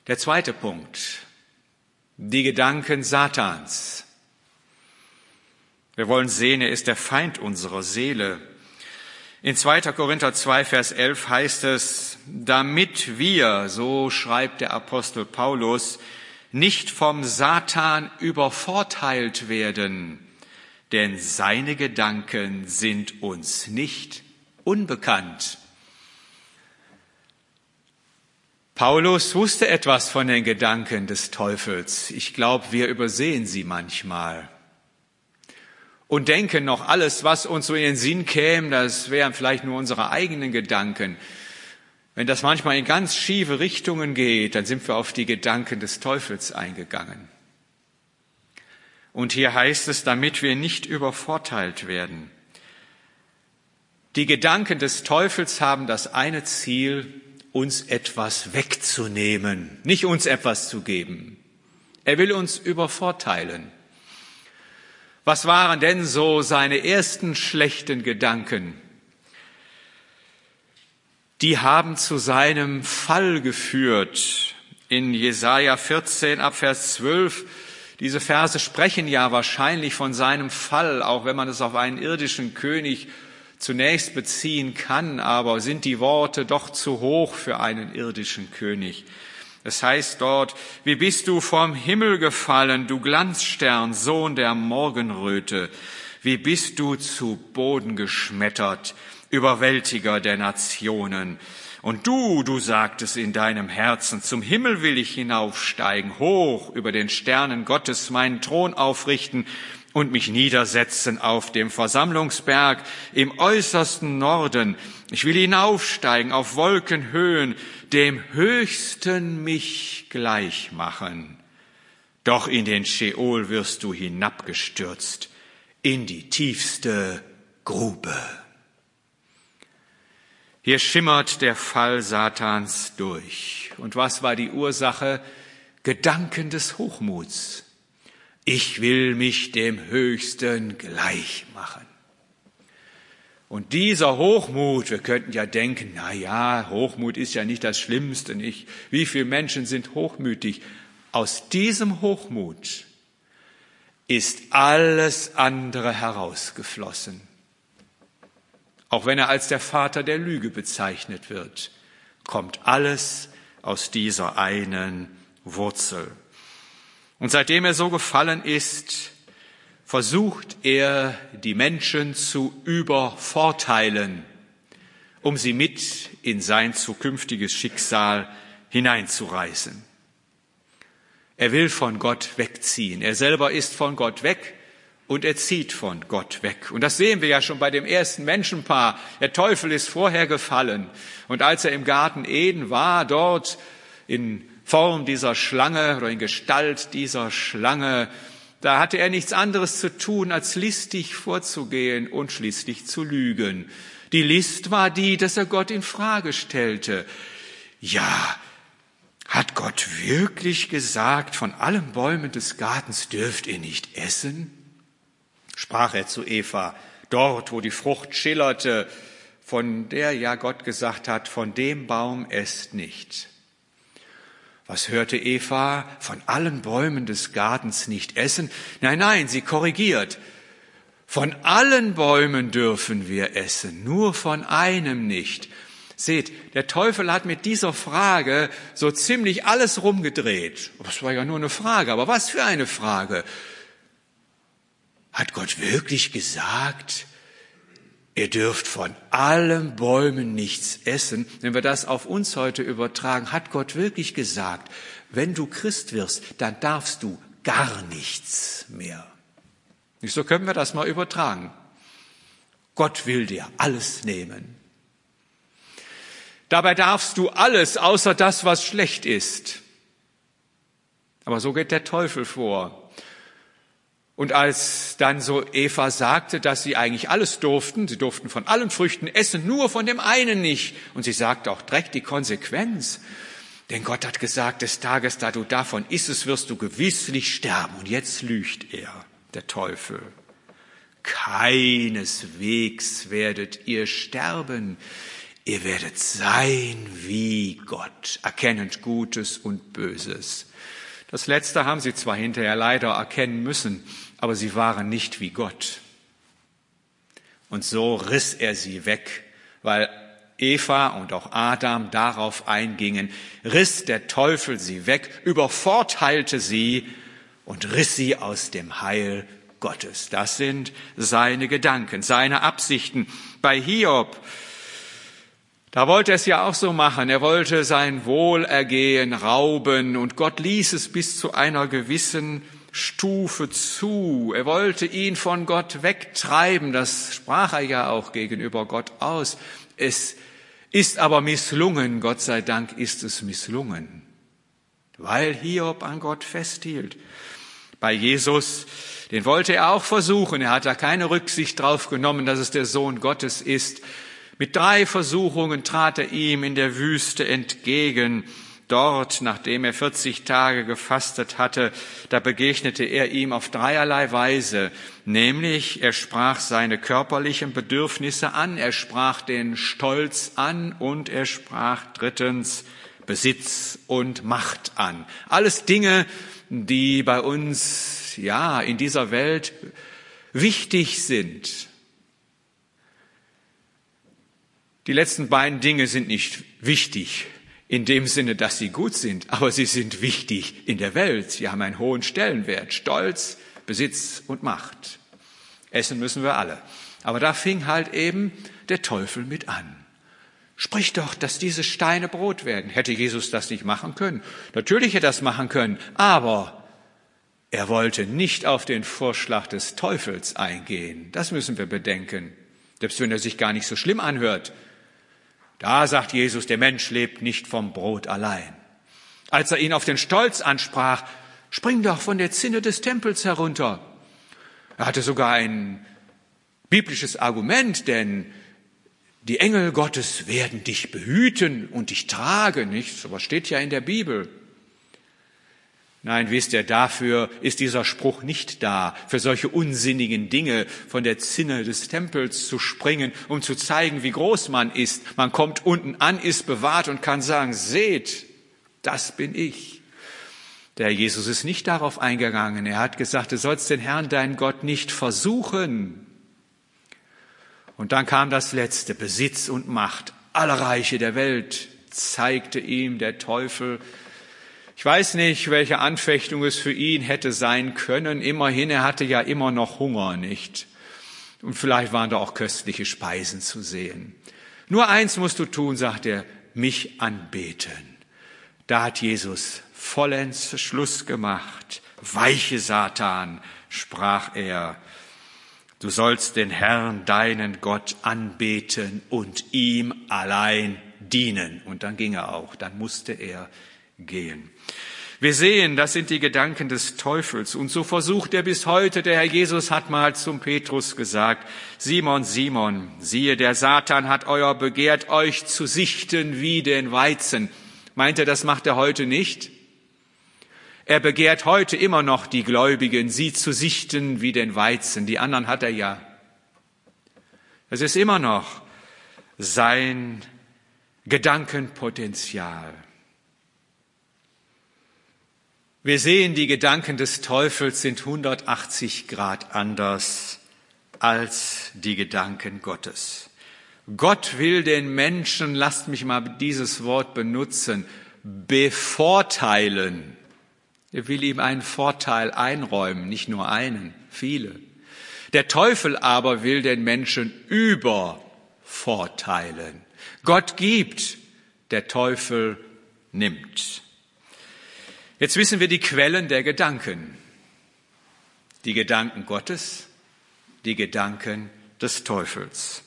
Der zweite Punkt, die Gedanken Satans. Wir wollen sehen, er ist der Feind unserer Seele. In 2. Korinther 2, Vers 11 heißt es, damit wir, so schreibt der Apostel Paulus, nicht vom Satan übervorteilt werden, denn seine Gedanken sind uns nicht unbekannt. Paulus wusste etwas von den Gedanken des Teufels. Ich glaube, wir übersehen sie manchmal und denken noch, alles, was uns so in den Sinn käme, das wären vielleicht nur unsere eigenen Gedanken. Wenn das manchmal in ganz schiefe Richtungen geht, dann sind wir auf die Gedanken des Teufels eingegangen. Und hier heißt es, damit wir nicht übervorteilt werden. Die Gedanken des Teufels haben das eine Ziel, uns etwas wegzunehmen, nicht uns etwas zu geben. Er will uns übervorteilen. Was waren denn so seine ersten schlechten Gedanken? Die haben zu seinem Fall geführt. In Jesaja 14 ab Vers 12, diese Verse sprechen ja wahrscheinlich von seinem Fall, auch wenn man es auf einen irdischen König zunächst beziehen kann, aber sind die Worte doch zu hoch für einen irdischen König. Es heißt dort, wie bist du vom Himmel gefallen, du Glanzstern, Sohn der Morgenröte, wie bist du zu Boden geschmettert, Überwältiger der Nationen. Und du sagtest in deinem Herzen, zum Himmel will ich hinaufsteigen, hoch über den Sternen Gottes meinen Thron aufrichten und mich niedersetzen auf dem Versammlungsberg im äußersten Norden. Ich will hinaufsteigen auf Wolkenhöhen, dem Höchsten mich gleich machen. Doch in den Scheol wirst du hinabgestürzt, in die tiefste Grube. Hier schimmert der Fall Satans durch. Und was war die Ursache? Gedanken des Hochmuts. Ich will mich dem Höchsten gleich machen. Und dieser Hochmut, wir könnten ja denken, na ja, Hochmut ist ja nicht das Schlimmste, nicht? Wie viele Menschen sind hochmütig? Aus diesem Hochmut ist alles andere herausgeflossen. Auch wenn er als der Vater der Lüge bezeichnet wird, kommt alles aus dieser einen Wurzel. Und seitdem er so gefallen ist, versucht er, die Menschen zu übervorteilen, um sie mit in sein zukünftiges Schicksal hineinzureißen. Er will von Gott wegziehen. Er selber ist von Gott weg und er zieht von Gott weg. Und das sehen wir ja schon bei dem ersten Menschenpaar. Der Teufel ist vorher gefallen. Und als er im Garten Eden war, dort in Form dieser Schlange oder in Gestalt dieser Schlange, da hatte er nichts anderes zu tun, als listig vorzugehen und schließlich zu lügen. Die List war die, dass er Gott in Frage stellte. Ja, hat Gott wirklich gesagt, von allen Bäumen des Gartens dürft ihr nicht essen? Sprach er zu Eva, dort, wo die Frucht schillerte, von der ja Gott gesagt hat, von dem Baum esst nicht. Was hörte Eva? Von allen Bäumen des Gartens nicht essen? Nein, sie korrigiert. Von allen Bäumen dürfen wir essen, nur von einem nicht. Seht, der Teufel hat mit dieser Frage so ziemlich alles rumgedreht. Das war ja nur eine Frage, aber was für eine Frage? Hat Gott wirklich gesagt, ihr dürft von allen Bäumen nichts essen? Wenn wir das auf uns heute übertragen, hat Gott wirklich gesagt, wenn du Christ wirst, dann darfst du gar nichts mehr. So können wir das mal übertragen. Gott will dir alles nehmen. Dabei darfst du alles, außer das, was schlecht ist. Aber so geht der Teufel vor. Und als dann so Eva sagte, dass sie eigentlich alles durften, sie durften von allen Früchten essen, nur von dem einen nicht. Und sie sagte auch direkt die Konsequenz. Denn Gott hat gesagt, des Tages, da du davon issest, wirst du gewisslich sterben. Und jetzt lügt er, der Teufel. Keineswegs werdet ihr sterben. ihr werdet sein wie Gott, erkennend Gutes und Böses. Das Letzte haben sie zwar hinterher leider erkennen müssen, aber sie waren nicht wie Gott. Und so riss er sie weg, weil Eva und auch Adam darauf eingingen, riss der Teufel sie weg, übervorteilte sie und riss sie aus dem Heil Gottes. Das sind seine Gedanken, seine Absichten. Bei Hiob, da wollte er es ja auch so machen. Er wollte sein Wohlergehen rauben und Gott ließ es bis zu einer gewissen Stufe zu. Er wollte ihn von Gott wegtreiben. Das sprach er ja auch gegenüber Gott aus. Es ist aber misslungen. Gott sei Dank ist es misslungen, weil Hiob an Gott festhielt. Bei Jesus, den wollte er auch versuchen. Er hat da keine Rücksicht drauf genommen, dass es der Sohn Gottes ist. Mit 3 Versuchungen trat er ihm in der Wüste entgegen. Dort, nachdem er 40 Tage gefastet hatte, da begegnete er ihm auf dreierlei Weise. Nämlich, er sprach seine körperlichen Bedürfnisse an, er sprach den Stolz an und er sprach drittens Besitz und Macht an. Alles Dinge, die bei uns, ja, in dieser Welt wichtig sind. Die letzten beiden Dinge sind nicht wichtig in dem Sinne, dass sie gut sind, aber sie sind wichtig in der Welt. Sie haben einen hohen Stellenwert. Stolz, Besitz und Macht. Essen müssen wir alle. Aber da fing halt eben der Teufel mit an. Sprich doch, dass diese Steine Brot werden. Hätte Jesus das nicht machen können? Natürlich hätte er das machen können, aber er wollte nicht auf den Vorschlag des Teufels eingehen. Das müssen wir bedenken. Selbst wenn er sich gar nicht so schlimm anhört. Da sagt Jesus, der Mensch lebt nicht vom Brot allein. Als er ihn auf den Stolz ansprach, spring doch von der Zinne des Tempels herunter. Er hatte sogar ein biblisches Argument, denn die Engel Gottes werden dich behüten und dich tragen, nicht? So was steht ja in der Bibel. Nein, wisst ihr, dafür ist dieser Spruch nicht da, für solche unsinnigen Dinge von der Zinne des Tempels zu springen, um zu zeigen, wie groß man ist. Man kommt unten an, ist bewahrt und kann sagen, seht, das bin ich. Der Jesus ist nicht darauf eingegangen. Er hat gesagt, du sollst den Herrn, deinen Gott, nicht versuchen. Und dann kam das Letzte, Besitz und Macht. Alle Reiche der Welt zeigte ihm der Teufel. Ich weiß nicht, welche Anfechtung es für ihn hätte sein können. Immerhin, er hatte ja immer noch Hunger, nicht? Und vielleicht waren da auch köstliche Speisen zu sehen. Nur eins musst du tun, sagt er, mich anbeten. Da hat Jesus vollends Schluss gemacht. Weiche Satan, sprach er. Du sollst den Herrn, deinen Gott, anbeten und ihm allein dienen. Und dann ging er auch, dann musste er gehen. Wir sehen, das sind die Gedanken des Teufels. Und so versucht er bis heute. Der Herr Jesus hat mal zum Petrus gesagt, Simon, Simon, siehe, der Satan hat euer begehrt, euch zu sichten wie den Weizen. Meint er, das macht er heute nicht? Er begehrt heute immer noch die Gläubigen, sie zu sichten wie den Weizen. Die anderen hat er ja. Es ist immer noch sein Gedankenpotenzial. Wir sehen, die Gedanken des Teufels sind 180 Grad anders als die Gedanken Gottes. Gott will den Menschen, lasst mich mal dieses Wort benutzen, bevorteilen. Er will ihm einen Vorteil einräumen, nicht nur einen, viele. Der Teufel aber will den Menschen übervorteilen. Gott gibt, der Teufel nimmt. Jetzt wissen wir die Quellen der Gedanken. Die Gedanken Gottes, die Gedanken des Teufels.